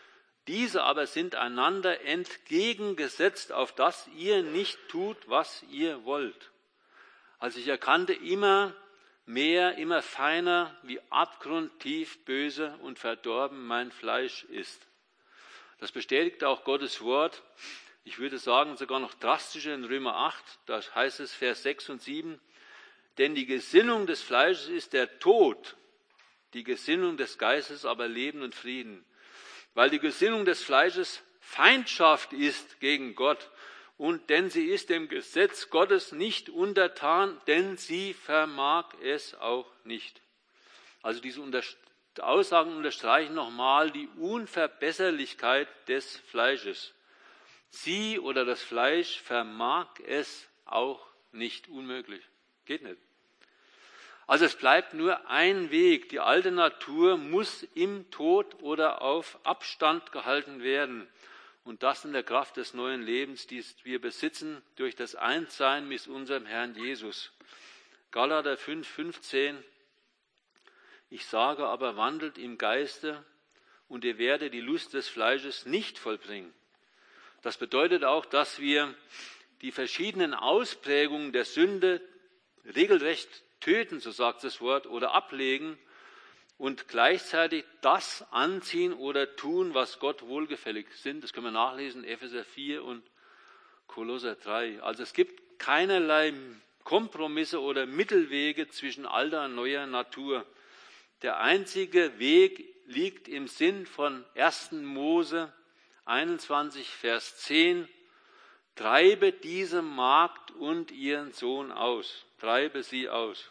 A: Diese aber sind einander entgegengesetzt, auf dass ihr nicht tut, was ihr wollt. Also ich erkannte immer mehr, immer feiner, wie abgrundtief böse und verdorben mein Fleisch ist. Das bestätigt auch Gottes Wort. Ich würde sagen, sogar noch drastischer in Römer acht, da heißt es Vers sechs und sieben, denn die Gesinnung des Fleisches ist der Tod, die Gesinnung des Geistes aber Leben und Frieden. Weil die Gesinnung des Fleisches Feindschaft ist gegen Gott und denn sie ist dem Gesetz Gottes nicht untertan, denn sie vermag es auch nicht. Also diese Aussagen unterstreichen nochmal die Unverbesserlichkeit des Fleisches. Sie oder das Fleisch vermag es auch nicht, unmöglich. Geht nicht. Also es bleibt nur ein Weg. Die alte Natur muss im Tod oder auf Abstand gehalten werden. Und das in der Kraft des neuen Lebens, die wir besitzen durch das Einssein mit unserem Herrn Jesus. Galater fünf, fünfzehn. Ich sage aber, wandelt im Geiste und ihr werdet die Lust des Fleisches nicht vollbringen. Das bedeutet auch, dass wir die verschiedenen Ausprägungen der Sünde regelrecht töten, so sagt das Wort, oder ablegen und gleichzeitig das anziehen oder tun, was Gott wohlgefällig sind. Das können wir nachlesen, Epheser vier und Kolosser drei. Also es gibt keinerlei Kompromisse oder Mittelwege zwischen alter und neuer Natur. Der einzige Weg liegt im Sinn von ersten Mose einundzwanzig, Vers zehn. Treibe diese Magd und ihren Sohn aus. Treibe sie aus.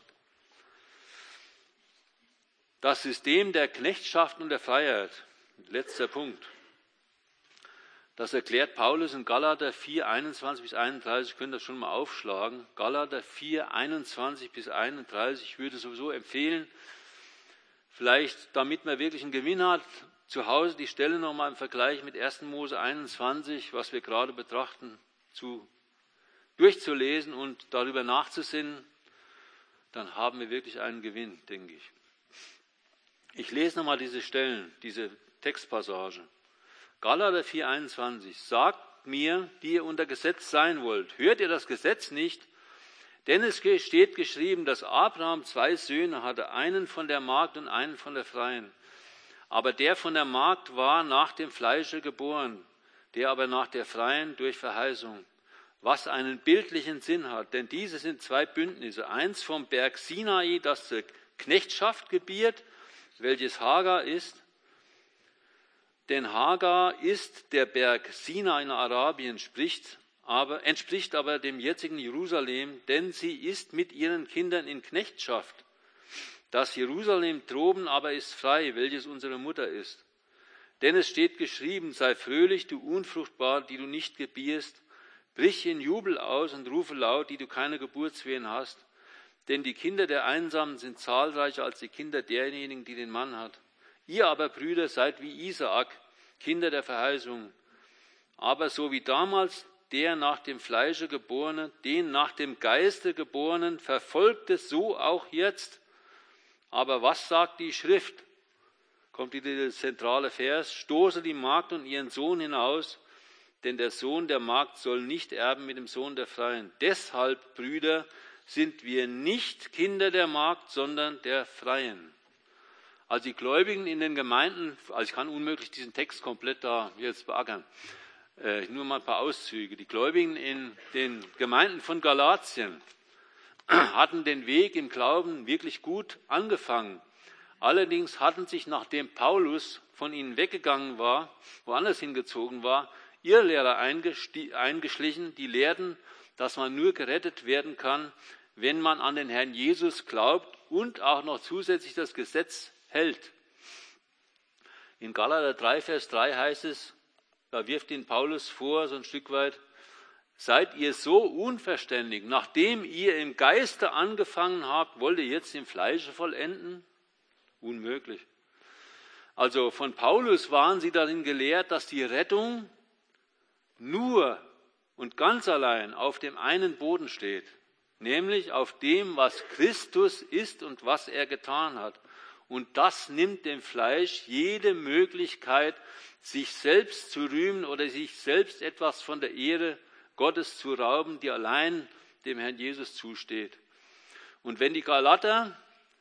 A: Das System der Knechtschaft und der Freiheit, letzter Punkt, das erklärt Paulus in Galater vier, einundzwanzig bis einunddreißig, könnt ihr das schon mal aufschlagen. Galater vier, einundzwanzig bis einunddreißig, ich würde sowieso empfehlen, vielleicht damit man wirklich einen Gewinn hat, zu Hause die Stelle nochmal im Vergleich mit ersten Mose einundzwanzig, was wir gerade betrachten, zu, durchzulesen und darüber nachzusinnen, dann haben wir wirklich einen Gewinn, denke ich. Ich lese nochmal diese Stellen, diese Textpassage. Galater vier, einundzwanzig. Sagt mir, die ihr unter Gesetz sein wollt, hört ihr das Gesetz nicht? Denn es steht geschrieben, dass Abraham zwei Söhne hatte, einen von der Magd und einen von der Freien. Aber der von der Magd war nach dem Fleische geboren, der aber nach der Freien durch Verheißung, was einen bildlichen Sinn hat. Denn diese sind zwei Bündnisse, eins vom Berg Sinai, das zur Knechtschaft gebiert, welches Hagar ist. Denn Hagar ist der Berg Sinai in Arabien, spricht aber, entspricht aber dem jetzigen Jerusalem, denn sie ist mit ihren Kindern in Knechtschaft. Das Jerusalem droben aber ist frei, welches unsere Mutter ist. Denn es steht geschrieben, sei fröhlich, du Unfruchtbar, die du nicht gebierst, brich in Jubel aus und rufe laut, die du keine Geburtswehen hast. Denn die Kinder der Einsamen sind zahlreicher als die Kinder derjenigen, die den Mann hat. Ihr aber, Brüder, seid wie Isaak, Kinder der Verheißung. Aber so wie damals der nach dem Fleische Geborene, den nach dem Geiste Geborenen verfolgte, so auch jetzt. Aber was sagt die Schrift? Kommt wieder der zentrale Vers. Stoße die Magd und ihren Sohn hinaus, denn der Sohn der Magd soll nicht erben mit dem Sohn der Freien. Deshalb, Brüder, sind wir nicht Kinder der Magd, sondern der Freien. Also die Gläubigen in den Gemeinden, also ich kann unmöglich diesen Text komplett da jetzt beackern, äh, nur mal ein paar Auszüge. Die Gläubigen in den Gemeinden von Galatien hatten den Weg im Glauben wirklich gut angefangen. Allerdings hatten sich, nachdem Paulus von ihnen weggegangen war, woanders hingezogen war, Irrlehrer eingeschlichen, die lehrten, dass man nur gerettet werden kann, wenn man an den Herrn Jesus glaubt und auch noch zusätzlich das Gesetz hält. In Galater drei, Vers drei heißt es, da wirft ihn Paulus vor, so ein Stück weit, seid ihr so unverständig, nachdem ihr im Geiste angefangen habt, wollt ihr jetzt im Fleische vollenden? Unmöglich. Also von Paulus waren sie darin gelehrt, dass die Rettung nur und ganz allein auf dem einen Boden steht, nämlich auf dem, was Christus ist und was er getan hat. Und das nimmt dem Fleisch jede Möglichkeit, sich selbst zu rühmen oder sich selbst etwas von der Ehre Gottes zu rauben, die allein dem Herrn Jesus zusteht. Und wenn die Galater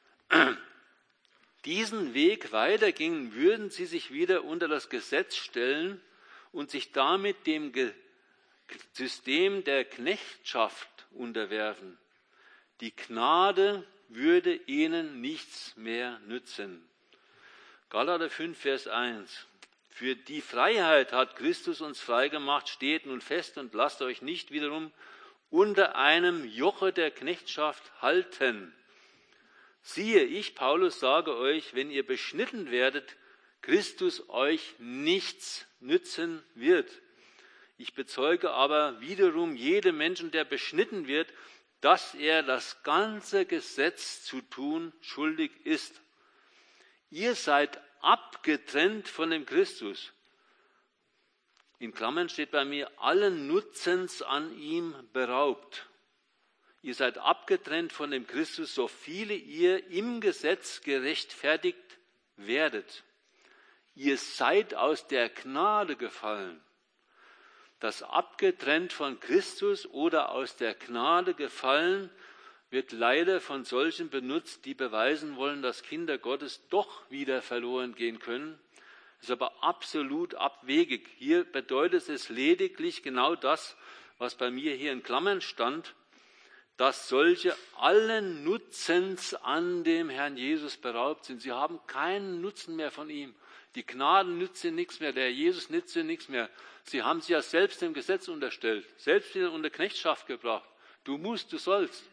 A: diesen Weg weitergingen, würden sie sich wieder unter das Gesetz stellen und sich damit dem System der Knechtschaft unterwerfen. Die Gnade würde ihnen nichts mehr nützen. Galater fünf, Vers eins. Für die Freiheit hat Christus uns freigemacht, steht nun fest und lasst euch nicht wiederum unter einem Joche der Knechtschaft halten. Siehe, ich, Paulus, sage euch, wenn ihr beschnitten werdet, Christus euch nichts nützen wird. Ich bezeuge aber wiederum jedem Menschen, der beschnitten wird, dass er das ganze Gesetz zu tun schuldig ist. Ihr seid abgetrennt von dem Christus. In Klammern steht bei mir, allen Nutzens an ihm beraubt. Ihr seid abgetrennt von dem Christus, so viele ihr im Gesetz gerechtfertigt werdet. Ihr seid aus der Gnade gefallen. Das abgetrennt von Christus oder aus der Gnade gefallen wird leider von solchen benutzt, die beweisen wollen, dass Kinder Gottes doch wieder verloren gehen können. Das ist aber absolut abwegig. Hier bedeutet es lediglich genau das, was bei mir hier in Klammern stand, dass solche allen Nutzens an dem Herrn Jesus beraubt sind. Sie haben keinen Nutzen mehr von ihm. Die Gnade nützt ihnen nichts mehr, der Jesus nützt ihnen nichts mehr. Sie haben sie ja selbst dem Gesetz unterstellt, selbst wieder unter Knechtschaft gebracht. Du musst, du sollst.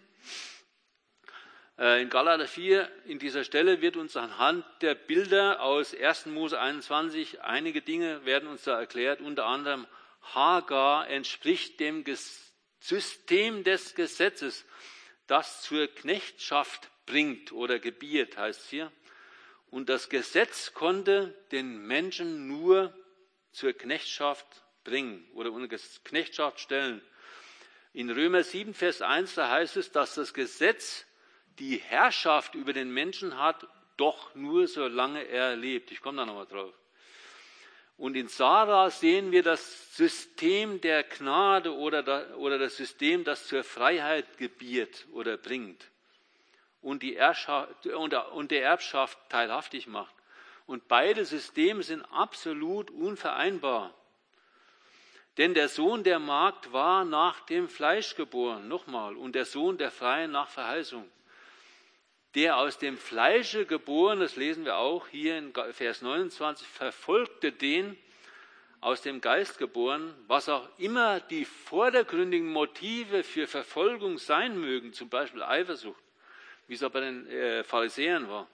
A: In Galater vier, in dieser Stelle wird uns anhand der Bilder aus ersten Mose einundzwanzig, einige Dinge werden uns da erklärt, unter anderem Hagar entspricht dem System des Gesetzes, das zur Knechtschaft bringt oder gebiert, heißt es hier. Und das Gesetz konnte den Menschen nur zur Knechtschaft bringen oder unter Knechtschaft stellen. In Römer sieben, Vers eins, da heißt es, dass das Gesetz die Herrschaft über den Menschen hat, doch nur solange er lebt. Ich komme da nochmal drauf. Und in Sarah sehen wir das System der Gnade oder, da, oder das System, das zur Freiheit gebiert oder bringt und, die Erbschaft, und der Erbschaft teilhaftig macht. Und beide Systeme sind absolut unvereinbar. Denn der Sohn der Magd war nach dem Fleisch geboren, nochmal, und der Sohn der Freien nach Verheißung. Der aus dem Fleische geboren, das lesen wir auch hier in Vers neunundzwanzig, verfolgte den aus dem Geist geboren, was auch immer die vordergründigen Motive für Verfolgung sein mögen, zum Beispiel Eifersucht, wie es auch bei den äh, Pharisäern war.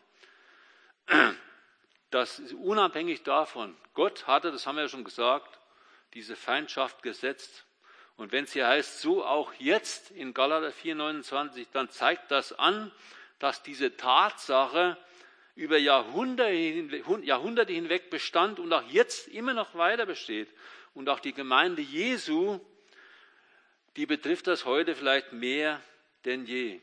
A: Das ist unabhängig davon. Gott hatte, das haben wir ja schon gesagt, diese Feindschaft gesetzt. Und wenn es hier heißt, so auch jetzt in Galater vier, neunundzwanzig, dann zeigt das an, dass diese Tatsache über Jahrhunderte hinweg bestand und auch jetzt immer noch weiter besteht. Und auch die Gemeinde Jesu, die betrifft das heute vielleicht mehr denn je.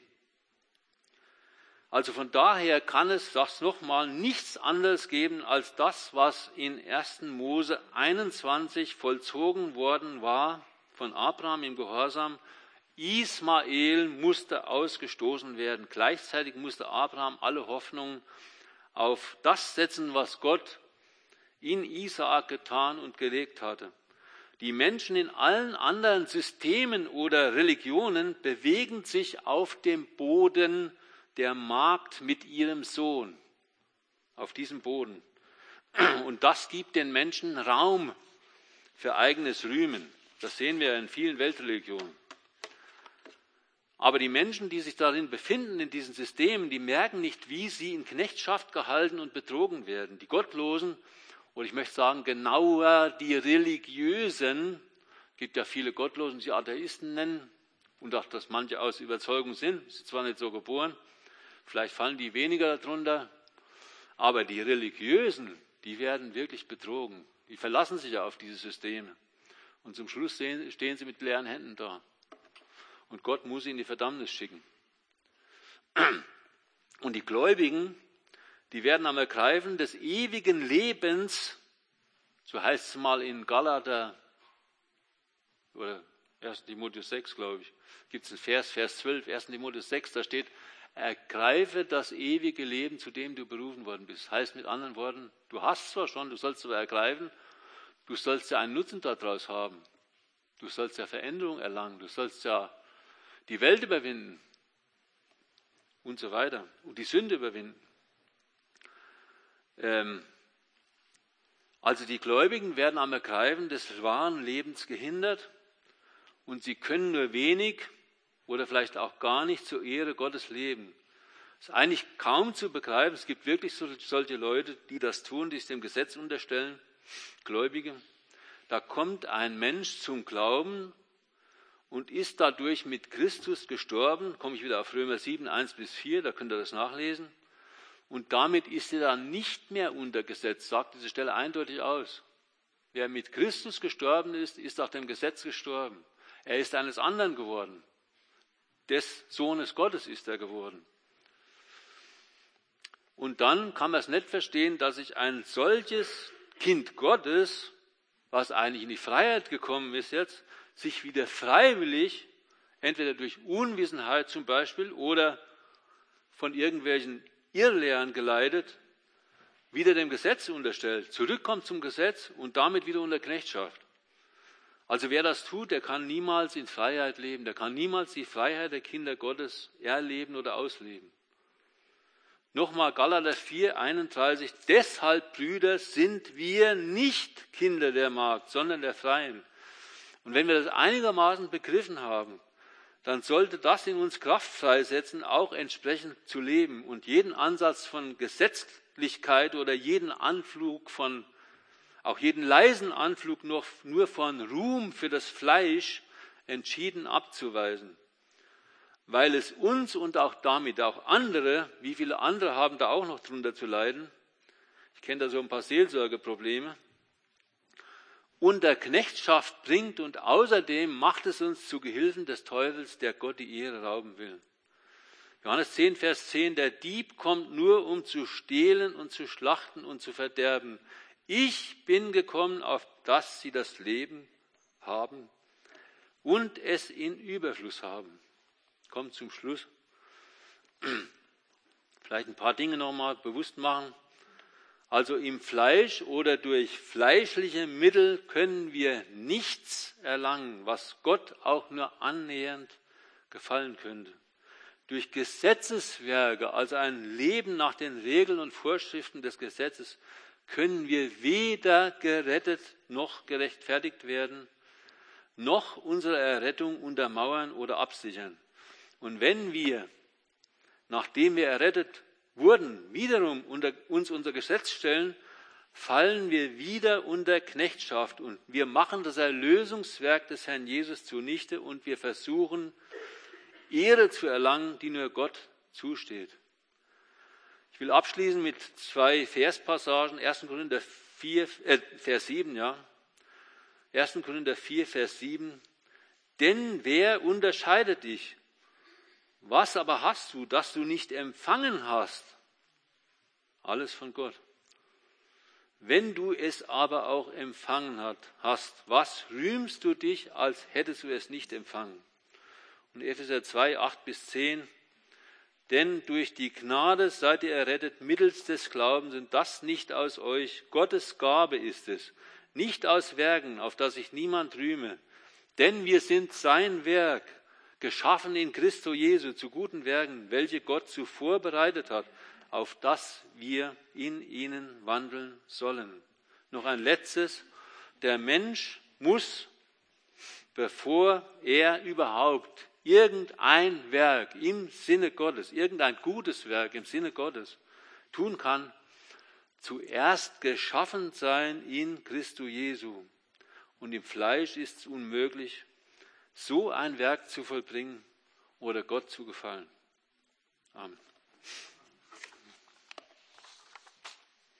A: Also von daher kann es, sag's nochmal, nichts anderes geben als das, was in ersten Mose einundzwanzig vollzogen worden war von Abraham im Gehorsam. Ismael musste ausgestoßen werden. Gleichzeitig musste Abraham alle Hoffnung auf das setzen, was Gott in Isaak getan und gelegt hatte. Die Menschen in allen anderen Systemen oder Religionen bewegen sich auf dem Boden der Magd mit ihrem Sohn. Auf diesem Boden. Und das gibt den Menschen Raum für eigenes Rühmen. Das sehen wir in vielen Weltreligionen. Aber die Menschen, die sich darin befinden, in diesen Systemen, die merken nicht, wie sie in Knechtschaft gehalten und betrogen werden. Die Gottlosen, oder ich möchte sagen, genauer die Religiösen, es gibt ja viele Gottlosen, die Atheisten nennen, und auch, dass manche aus Überzeugung sind, sind zwar nicht so geboren, vielleicht fallen die weniger darunter, aber die Religiösen, die werden wirklich betrogen. Die verlassen sich ja auf diese Systeme. Und zum Schluss stehen sie mit leeren Händen da. Und Gott muss sie in die Verdammnis schicken. Und die Gläubigen, die werden am Ergreifen des ewigen Lebens, so heißt es mal in Galater oder erster Timotheus sechs, glaube ich, gibt es einen Vers, Vers zwölf, erster Timotheus sechs, da steht, ergreife das ewige Leben, zu dem du berufen worden bist. Heißt mit anderen Worten, du hast zwar schon, du sollst aber ergreifen, du sollst ja einen Nutzen daraus haben. Du sollst ja Veränderung erlangen, du sollst ja die Welt überwinden und so weiter und die Sünde überwinden. Ähm, also die Gläubigen werden am Ergreifen des wahren Lebens gehindert und sie können nur wenig oder vielleicht auch gar nicht zur Ehre Gottes leben. Das ist eigentlich kaum zu begreifen. Es gibt wirklich so, solche Leute, die das tun, die es dem Gesetz unterstellen, Gläubige. Da kommt ein Mensch zum Glauben und ist dadurch mit Christus gestorben. Komme ich wieder auf Römer sieben, eins bis vier, da könnt ihr das nachlesen. Und damit ist er dann nicht mehr unter Gesetz, sagt diese Stelle eindeutig aus. Wer mit Christus gestorben ist, ist auch dem Gesetz gestorben. Er ist eines anderen geworden. Des Sohnes Gottes ist er geworden. Und dann kann man es nicht verstehen, dass sich ein solches Kind Gottes, was eigentlich in die Freiheit gekommen ist jetzt, sich wieder freiwillig, entweder durch Unwissenheit zum Beispiel oder von irgendwelchen Irrlehren geleitet, wieder dem Gesetz unterstellt, zurückkommt zum Gesetz und damit wieder unter Knechtschaft. Also wer das tut, der kann niemals in Freiheit leben, der kann niemals die Freiheit der Kinder Gottes erleben oder ausleben. Nochmal Galater vier, einunddreißig. Deshalb, Brüder, sind wir nicht Kinder der Magd, sondern der Freien. Und wenn wir das einigermaßen begriffen haben, dann sollte das in uns Kraft freisetzen, auch entsprechend zu leben und jeden Ansatz von Gesetzlichkeit oder jeden Anflug von, auch jeden leisen Anflug noch nur von Ruhm für das Fleisch entschieden abzuweisen. Weil es uns und auch damit auch andere, wie viele andere haben da auch noch drunter zu leiden, ich kenne da so ein paar Seelsorgeprobleme, unter Knechtschaft bringt und außerdem macht es uns zu Gehilfen des Teufels, der Gott die Ehre rauben will. Johannes zehn, Vers zehn, der Dieb kommt nur, um zu stehlen und zu schlachten und zu verderben. Ich bin gekommen, auf dass sie das Leben haben und es in Überfluss haben. Kommt zum Schluss. Vielleicht ein paar Dinge nochmal bewusst machen. Also im Fleisch oder durch fleischliche Mittel können wir nichts erlangen, was Gott auch nur annähernd gefallen könnte. Durch Gesetzeswerke, also ein Leben nach den Regeln und Vorschriften des Gesetzes, können wir weder gerettet noch gerechtfertigt werden, noch unsere Errettung untermauern oder absichern. Und wenn wir, nachdem wir errettet wurden, wiederum unter, uns unser Gesetz stellen, fallen wir wieder unter Knechtschaft und wir machen das Erlösungswerk des Herrn Jesus zunichte und wir versuchen, Ehre zu erlangen, die nur Gott zusteht. Ich will abschließen mit zwei Verspassagen, erster Korinther vier, äh, Vers sieben, ja. erster Korinther vier, Vers sieben. Denn wer unterscheidet dich? Was aber hast du, das du nicht empfangen hast? Alles von Gott. Wenn du es aber auch empfangen hast, was rühmst du dich, als hättest du es nicht empfangen? Und Epheser zwei, acht bis zehn. Denn durch die Gnade seid ihr errettet mittels des Glaubens, und das nicht aus euch. Gottes Gabe ist es, nicht aus Werken, auf das sich niemand rühme. Denn wir sind sein Werk, geschaffen in Christo Jesu zu guten Werken, welche Gott zuvor bereitet hat, auf dass wir in ihnen wandeln sollen. Noch ein letztes. Der Mensch muss, bevor er überhaupt irgendein Werk im Sinne Gottes, irgendein gutes Werk im Sinne Gottes tun kann, zuerst geschaffen sein in Christo Jesu. Und im Fleisch ist es unmöglich, so ein Werk zu vollbringen oder Gott zu gefallen. Amen.